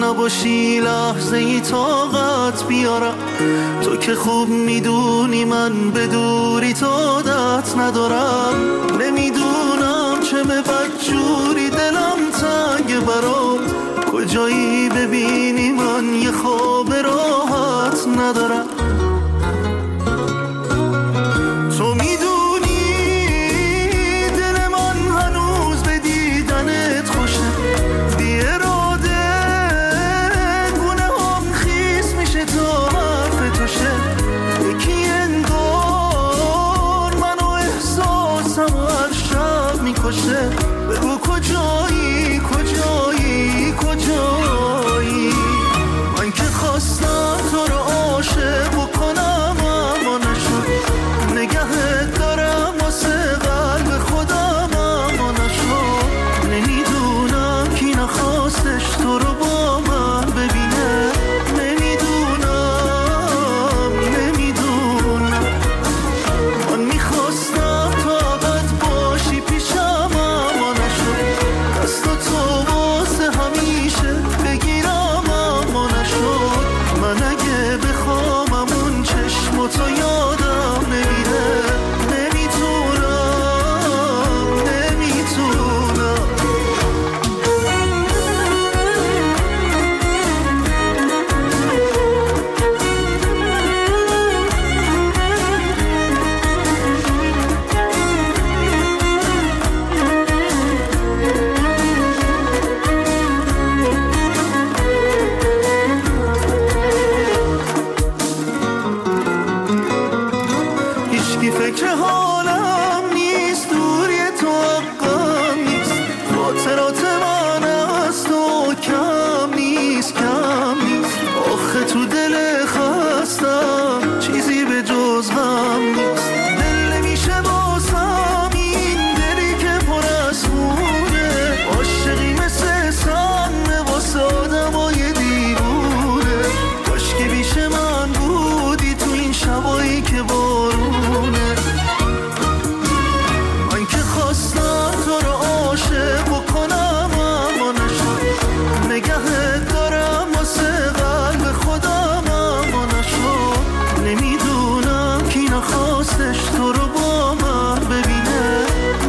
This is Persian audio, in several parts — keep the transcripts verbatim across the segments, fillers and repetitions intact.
نباشی لحظه ای طاقت بیارم. تو که خوب میدونی من به دوری تو عادت ندارم. نمیدونم چه به بدجوری دلم تنگ برام. کجایی ببینی من یه خواب راحت ندارم. تو میدونی دل من هنوز به دیدنت خوشه. بی اراده گونه هم خیس میشه تا حرف توشه. یکی انگار منو احساسم و هر شب میکشه. بگو کجایی کجایی کجایی. من که خواستم تو رو عاشق بکنم اما نشد. نگهت دارم واسه قلب خودم اما نشد. نمیدونم کی نخواستش تو رو با من ببینه. نمیدونم نمیدونم. من میخواستم طاقت باشی پیشم اما نشد. دست تو واسه همیشه بگیرم اما نشد. من اگه بخوام اون چشم تو یادم نمیره. نمیتونم نمیتونم. هیچکی فکر حالم نیست. دوری تو حقم نیست. خاطرات من از تو کم نیست کم نیست. آخه تو دل خستم چیزی به جز غم نیست. دل نمیشه بازم این دلی که پر از خونه. عاشقی مثل سم واسه آدمای دیوونه. کاشکی بیش من بودی تو این شبایی که بارونه. من که خواستم تو رو عاشق بکنم اما نشد. نگهت دارم واسه قلب خودم اما نشد. نمیدونم کی نخواستش تو رو با من ببینه.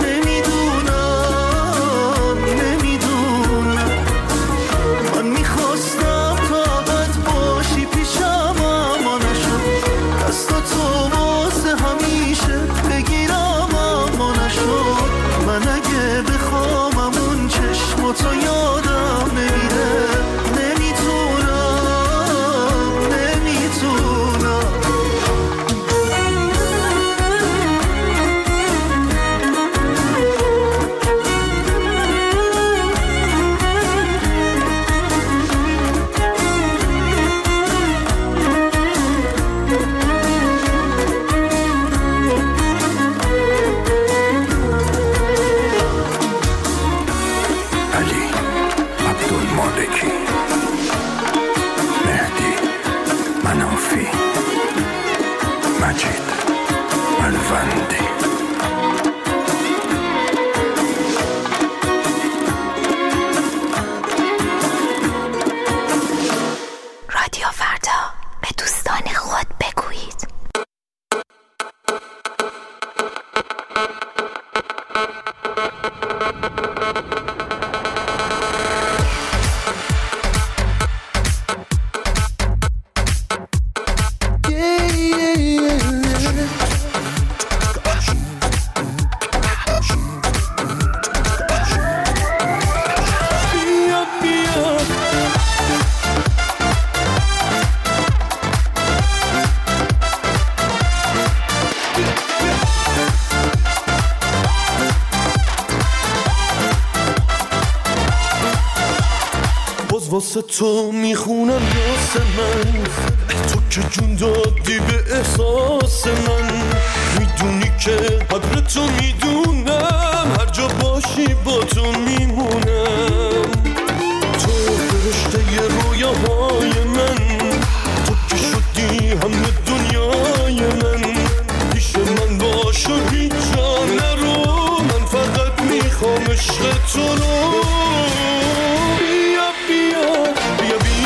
نمیدونم نمیدونم. من میخواستم طاقت باشی پیشم اما نشد. دست تو واسه همیشه بگیرم اما نشد. من اگه بخوام اون چشم تو یادم نمیره. نمیتونم نمیتونم. علی عبدالمالکی، مهدی منافی، مجید ملوندی. رادیو فردا، به دوستان خود بگویید. واسه تو میخونم یاس من. تو که جون دادی به احساس من. میدونی که قدر تو میدونم. هر جا باشی با تو میمونم. تو فرشته رویاهای من. تو که شدی همه دنیای من. پیش من باش و هیچ جا نرو. من فقط میخوام عشق تو رو. بیا بیا بیا بیا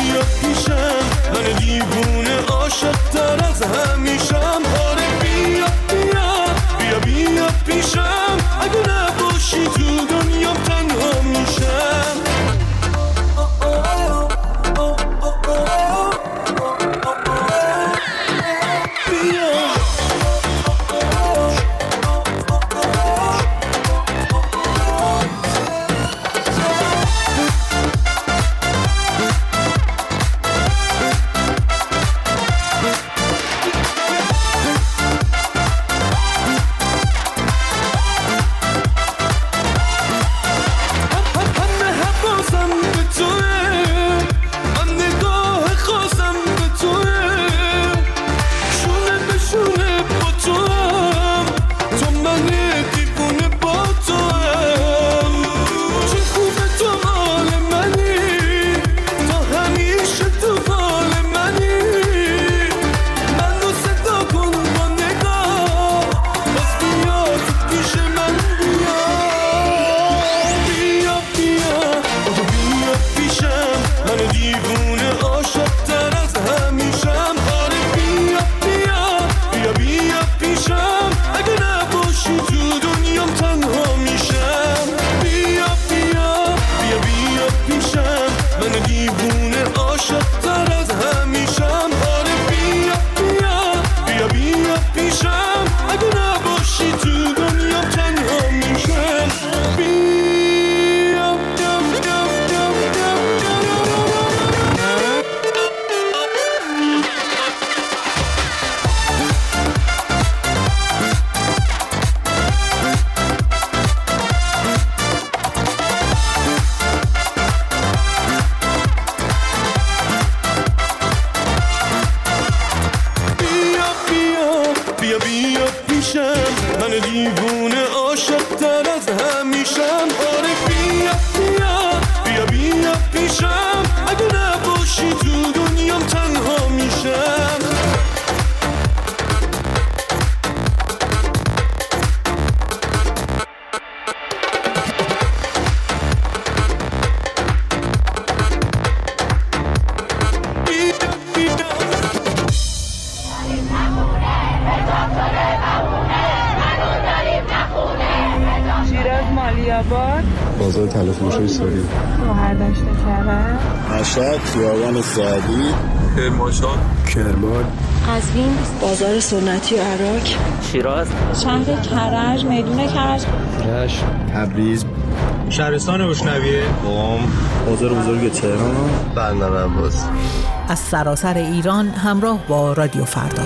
روستای تلافروشی ساری، شهردشت کرج، مشهد، خیابان سعدی، کرمانشاه، کرمان، قزوین، بازار سنتی عراق، شیراز، شهر کرج، میدون کرج، رشت، تبریز، شهرستان روشنویه، قم، بازار بزرگ تهران، بندر عباس. از سراسر ایران همراه با رادیو فردا.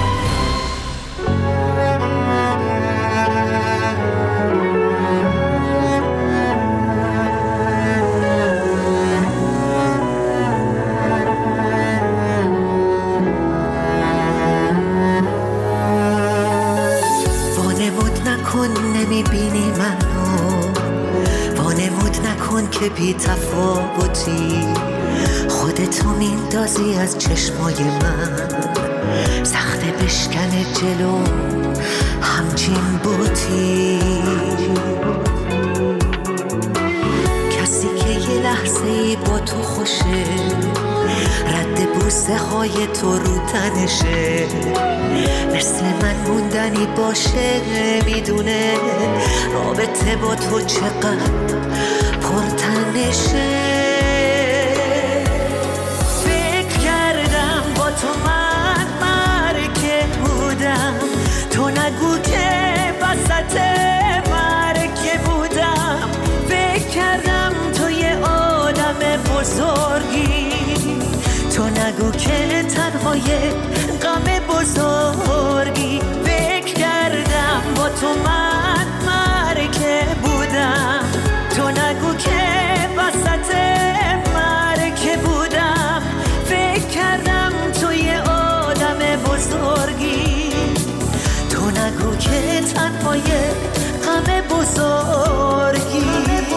نمیبینی منو، وانمود نکن که بی تفاوتی، خودتو میندازی از چشمای من، سخته بشکنه جلو همچین بوتی، کسی که یه لحظه ای با تو خوشه، رد بوسه های تو رو تنشه، مثل من موندنی باشه، میدونه رابطه با تو چقدر پرتنشه. فکر کردم با تو من مرکه بودم، تو نگو که وسط مرکه بودم، فکر کردم تو یه آدم بزرگی، تو نگو که تنهای غم بزرگی، فکر کردم با تو من مرکه بودم، تو نگو که وسط مرکه بودم، فکر کردم تو یه آدم بزرگی، تو نگو که تنهای غم بزرگی.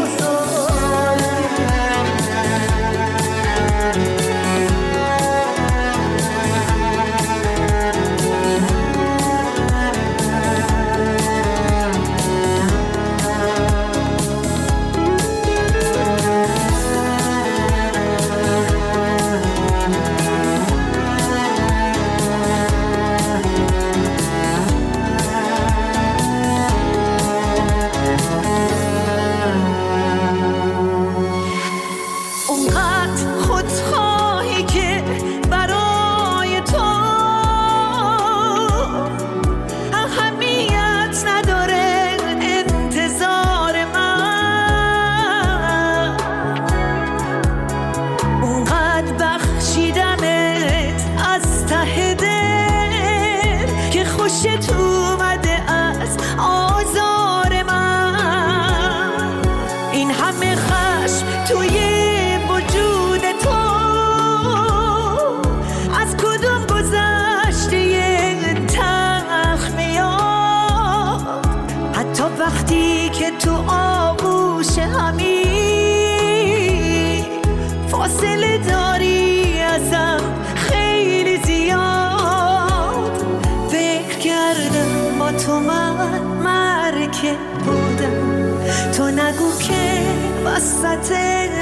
وسط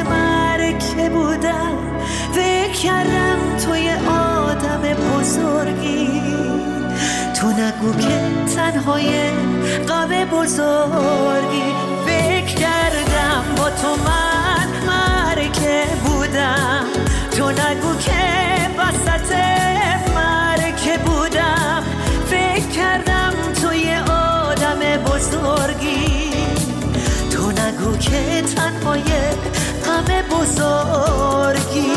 مرکه بودم، فکر کردم تو یه آدم بزرگی، تو نگو که تنهای غم بزرگی، فکر کردم با تو من مرکه بودم، تو نگو که وسط مرکه بودم، فکر کردم تو یه آدم بزرگی، تو نگو که تنهای غم بزرگی.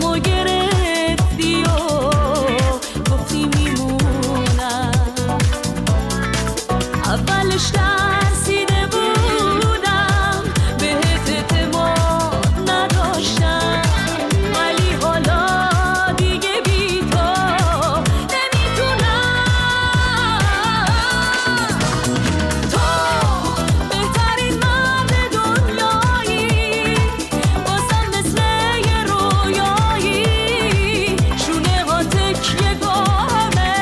دستامو گرفتی و گفتی میمونم. اولش ترسیده بودم، بهت اعتماد نداشتم، ولی حالا دیگه بی تو نمیتونم. تو بهترین مرد دنیایی، بازم مثل یه رویایی، شونه ها تکیه گاهمه.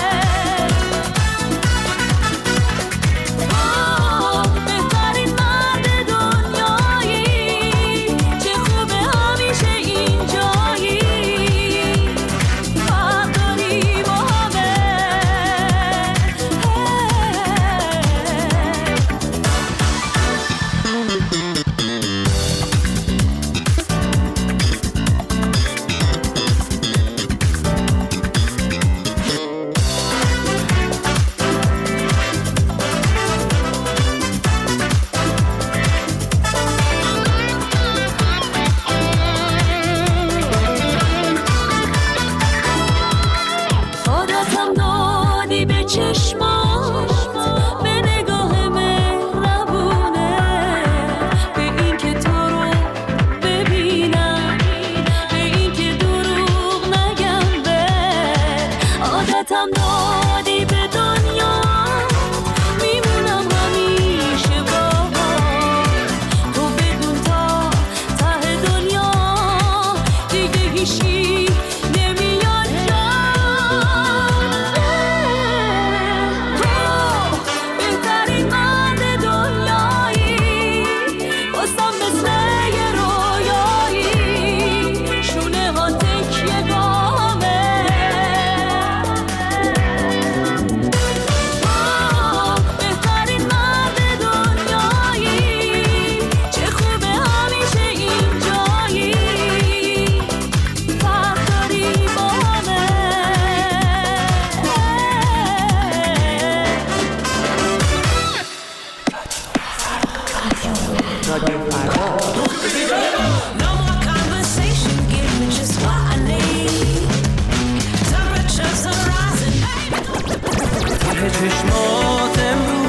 بهترین مرد دنیایی، چه خوبه همیشه اینجایی، فرق داری با همه. عادتم دادی به چشمات، به نگاه مهربونه، به این که تو رو ببینم، به این که دروغ نگم بهت. عادتم دادی به دنیا، میمونم همیشه باهات. تو بدون تا ته دنیا دیگه هیچی نمیاد جان. تو بهترین مرد دنیایی، بازم مثل یه رویایی، شونه ها تکیه گاهمه. بهترین مرد دنیایی، چه خوبه همیشه اینجایی، فرق داری با همه. No more conversation, give me just what I need. Temperatures are rising. ته چشمات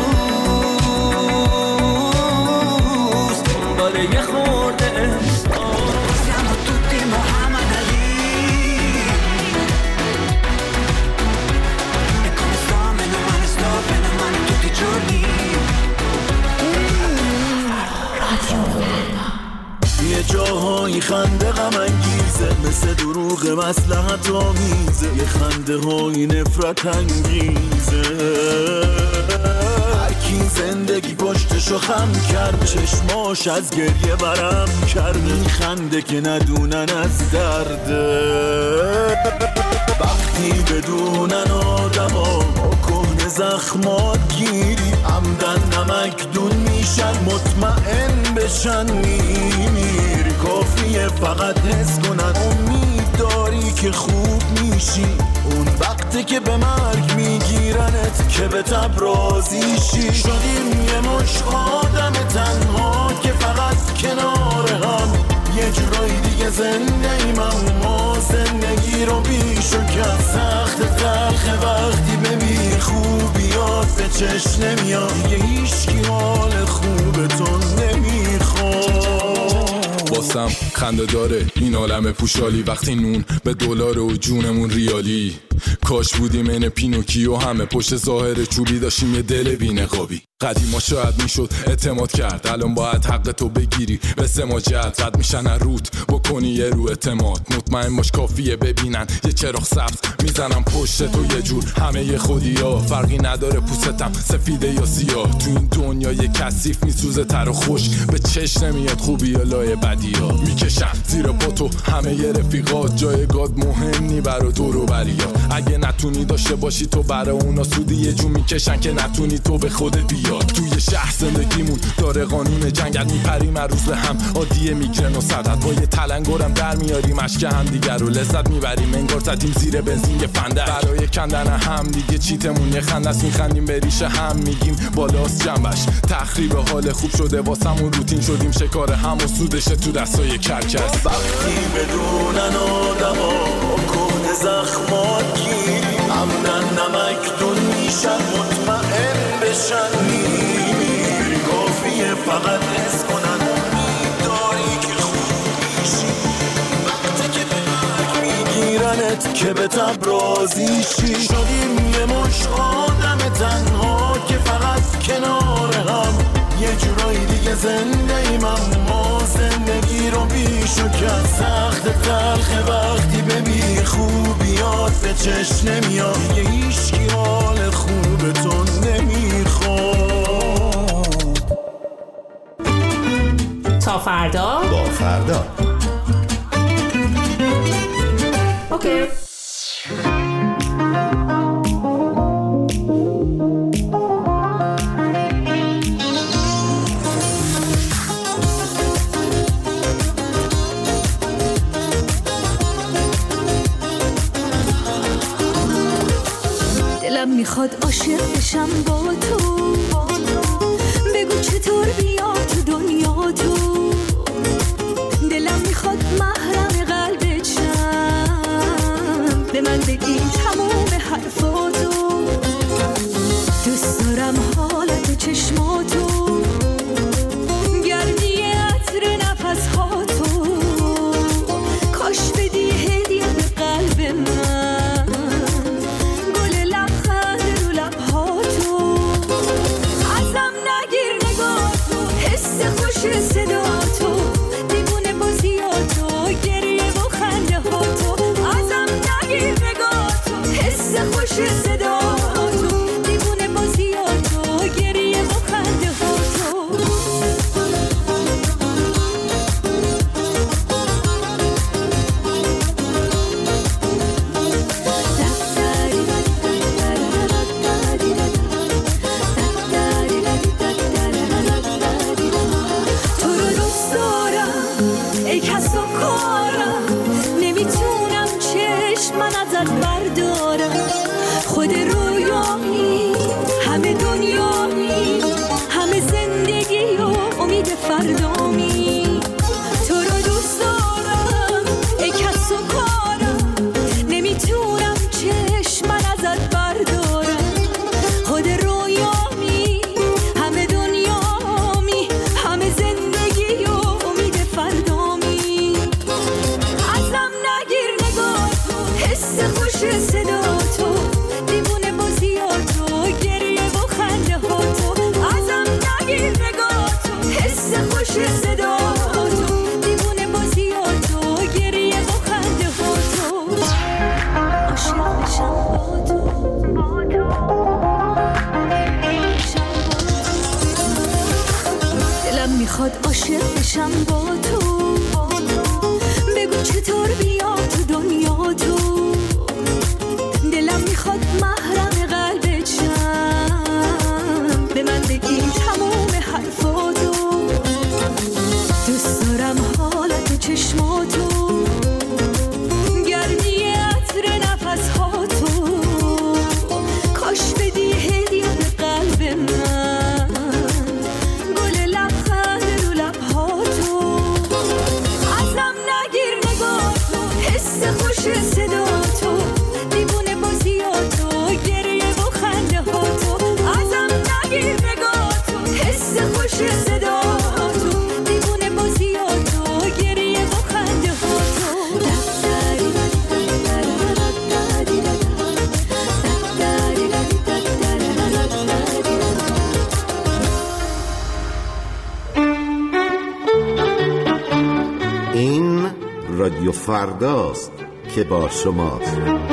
امروز دنبال یه خورده احساس. Siamo tutti Muhammad Ali. E come sto, meno male sto, bene male tutti i giorni. یه جاهایی خنده غم انگیزه، مثل دروغ مصلحت آمیزه، یه خنده های نفرت انگیزه. هر کی زندگی پشتشو خم کرد، چشماش از گریه برم کرد، میخنده که ندونن از درده. وقتی بدونن آدما با کهنه زخمات گیری، عمدن نمک دون میشن، مطمئن بشن میمیری. کافیه فقط حس کنن امید داری که خوب میشی، اون وقتی که به مرگ میگیرنت که به تب راضی شی. شدیم یه مش آدم تنها که فقط کنار هم، یه جورایی دیگه زنده ایم، اما زندگی رو بیش و کم. سخت تلخه وقتی ببینی خوبیات به چشم نمیاد، دیگه هیچکی حال خوب تو نمیخواد. واسم خنده داره این عالم پوشالی، وقتی نون به دلار و جونمون ریالی. کاش بودیم این پینوکیو، همه پشت ظاهر چوبی داشتیم یه دل بی‌نقابی. قدیما شاید میشد اعتماد کرد، الان باید حق تو بگیری به سماجت. رد میشن روت بکنی یه رو اعتماد، مطمئن باش کافیه ببینن یه چراغ سبز میزنم پشت تو یه جور. همه یه خودی ها، فرقی نداره پوستم سفیده یا سیاه. تو این دنیا یه کثیف میسوزه تر و خوش، به چشم نمیاد خوبی یا لای بدی ها. میکشن زیر پاتو همه یه رفیقات، جایگاه مهم نی برا دور و بریات. اگه نتونی داشته باشی تو برای اونا سودی، یه جو میکشن که نتونی تو به خودت بیاد. توی شهر زندگیمون داره قانون جنگل، میپریم هر روز به هم عادیه میگرن و صدت. با یه تلنگرم در میاریم اشک هم دیگر رو لذت میبریم، انگار زدیم زیر بنزین یه فندک. برای کندن هم دیگه چیتمون یه خندست، میخندیم به ریشه هم میگیم بالاست جنبش. تخریب حال خوب شده واسمون، روتین شدیم شکار هم و سودش تو دستای کج. هرکس. وقتی بدونن آدما کهنه زخمات گیری عمدن نمکدون میشن مطمئن بشن میری کافیه فقط حس کنن میداری که خوب میشی وقتی که به مرگ میگیرنت که به تب راضی شی. شدیم یه مش آدم تنها که فقط کنار هم یه جورایی دیگه زنده ایم اما زندگی رو بیشو کرد سخت تلخ وقتی به بی خوبیات به چشم نمیاد دیگه هیچکی حال خوب تو نمیخواد. تا فردا با فردا اوکی. دلم میخواد عاشق بشم با تو بگو چطور بیا تو دنیا تو دلم میخواد محرم قلبت شم به من بگی تموم حرفاتو دوست دارم حالت چشماتو گردی عطر نفسهاتو کاش بدی هدیه به قلب من گل لبخند رو لبهاتو ازم نگیر نگاهتو حس خوش صداتو دیوونه بازیاتو گریه و خنده هاتو ازم نگیر نگاهتو حس خوش صداتو دیوونه بازیاتو گریه و خنده هاتو تو رو دوست دارم ای کس و کارم نمیتونم چشم من ازت بردارم خود رویامی همه دنیامی همه زندگی و امید فردامی تو رو دوست دارم ای کس و کارم نمیتونم چشم من ازت بردارم خود رویامی همه دنیامی همه زندگی و امید فردامی ازم نگیر نگاهتو حس خوش صداتو دیوونه بازیاتو گریه و خنده هاتو ازم نگیر نگاهتو حس خوش صداتو دیوونه بازیاتو گریه و خنده هاتو عاشق بشم با تو دلم میخواد عاشق بشم با تو بگو چطور بیا تو دنیا تو دلم میخواد محرم قلبت شم به من بگی تموم حرفاتو دوست دارم حالت چشماتو گردی عطر نفسهاتو کاش بدی هدیه به قلب من گل لبخند رو لبهاتو ازم نگیر نگاهتو حس خوش صداتو دیوونه بازیاتو گریه و خنده هاتو ازم نگیر نگاهتو حس خوش صداتو دیوونه بازیاتو گریه و خنده هاتو این رادیو فرداست که با شماست.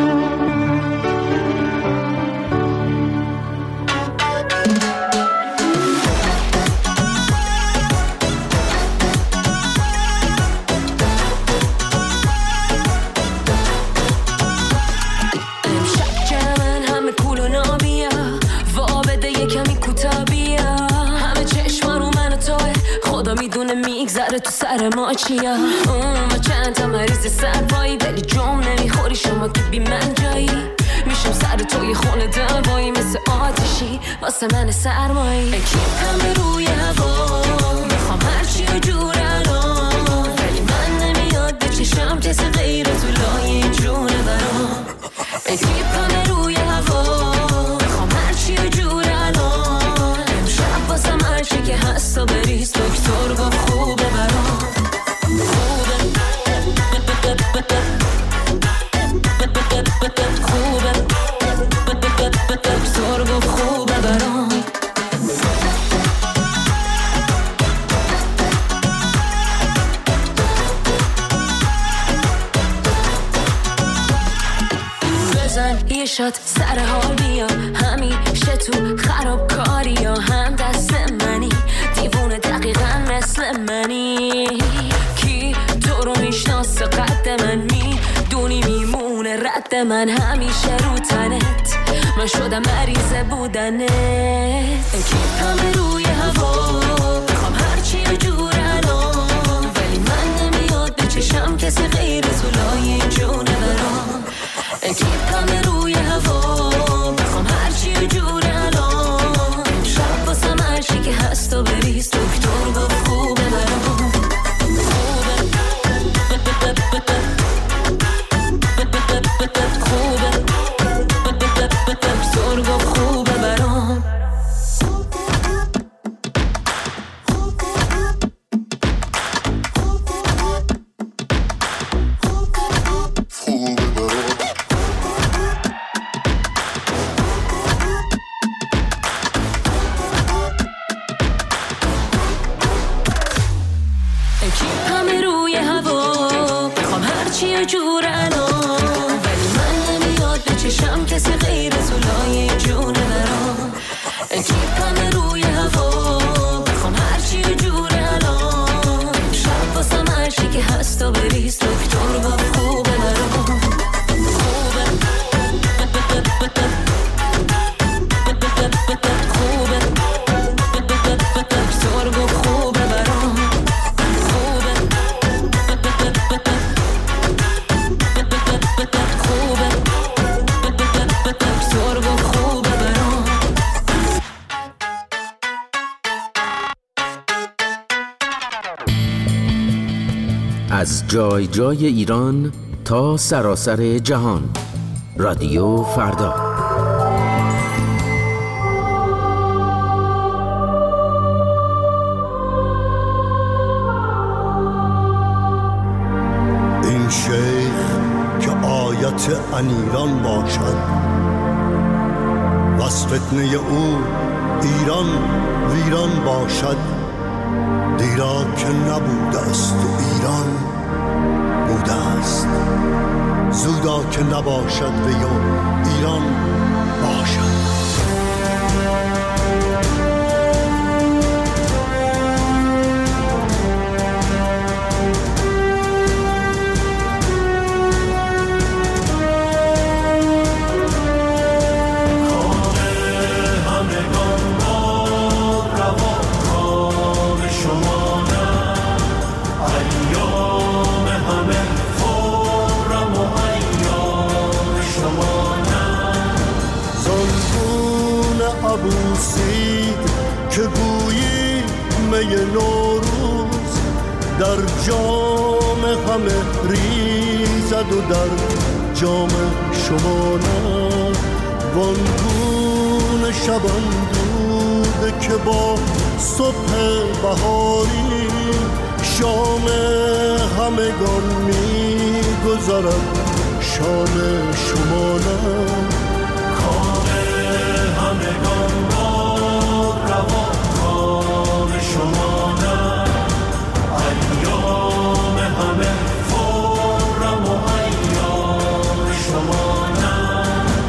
امشب جمعن همه کول و نابیا وا بده یه کمی کوتا بیا همه چشما رو من و توه خدا میدونه میگذره تو سر ما چیا اون و چند تا مریض سرپایی ولی جم نمیخوری شما که بی من جایی میشم سر توی خونه دوایی مثل آتشی واسه من سرمایی کیم همه روی هوا میخوام هرچی و جور الان ولی من بچشم کسی غیر تو لای این جونه برام اکیپ همه روی هوا میخوام هرچی و جور الان امشب واسم هرچی که هست و بریز دکتر گفت خوبه برام خوبه خوبه دکتر گفت خوبه برام یه شات سر حال بیا همیشه تو خراب کاری یا هم دست منی دیوونه دقیقا مثل منی کی تو رو میشناسه قد من میدونی میمونه رد من همیشه رو تنت من شدم مریضه بودنت اکیپ همه روی هوا میخوام هرچی و جور الان ولی من نمیاد بچشم کسی غیر تو لای جونه برام اکیپ همه روی هوا میخوام هرچی و جور الان شب واسم هرچی که هست و بریز دکتر گفت خوبه برام خوبه خوبه دکتر گفت خوبه برام جور الان ولی من نمیاد بچشم کسی غیر تو لای جونه برام اکیپ همه روی هوا میخوام هرچی و جور الان شب واسم هرچی که هست و بریز دکتر گفت خوبه برام خوبه خوبه دکتر گفت خوبه برام از جای جای ایران تا سراسر جهان رادیو فردا این شیخ که آیت انیران باشد و از فتنه او ایران ویران باشد دیرا که نبوده است و ایران بوده است زودا که نباشد و یا ایران باشد که گویی می نوروز در جام همه ریزد و در جام شما نه وانگون شبان دود که با صبح بهاری شام همگان می گذرد شام شما نه کام همگان روا کام شما نه ایام همه فورم و ایام شما نه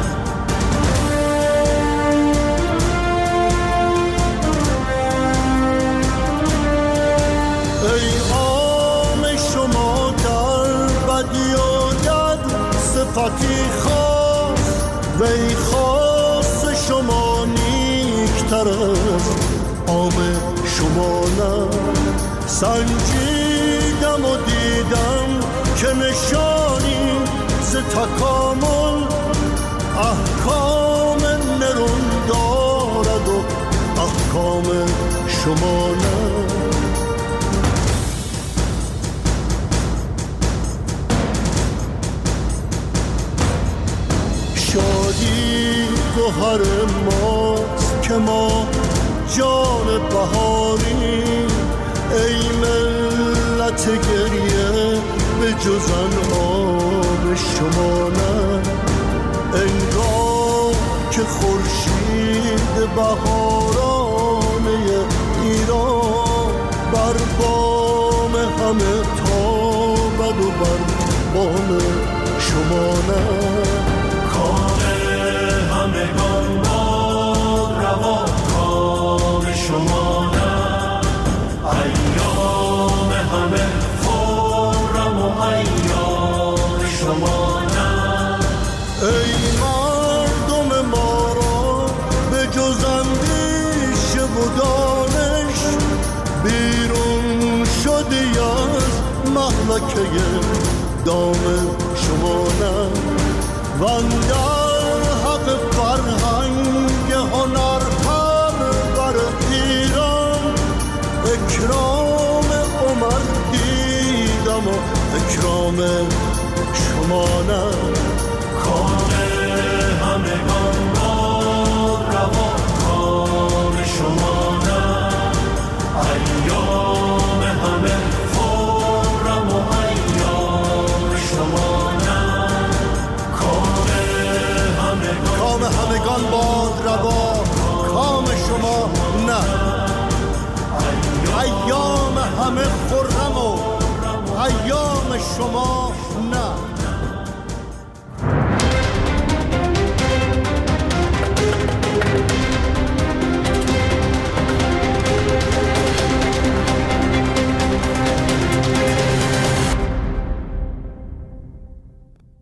ای عام شما در بدی و در صفتی خاص وی خاص شما نیکتر از عام شما نه سنجیدم و دیدم که نشانی ز تکامل احکام نرون دارد و احکام شما نه گوهر ماست که ما جان بهاریم. ای ملت گریه به جزن آب شما نه، انگار که خورشید بهارانه ایران بر بام همه تابد و بر بام شما نه. کام همگان باد روا، کام شما نه. ایام همه خرم و ایام شما نه. ای مردم ما را به جز اندیشه و دانش بیرون شدی از مهلکه دام شما نه. وندر حق فرهنگ هنر پرور ایران اکرام عمر دیدم و اکرام شما نه. کام همگان باد روا، کام شما نه. ایام همه خرم و ایام شما نه. کام همگان کام همگان باد روا، کام شما نه. ایام همه خرم و ایام شما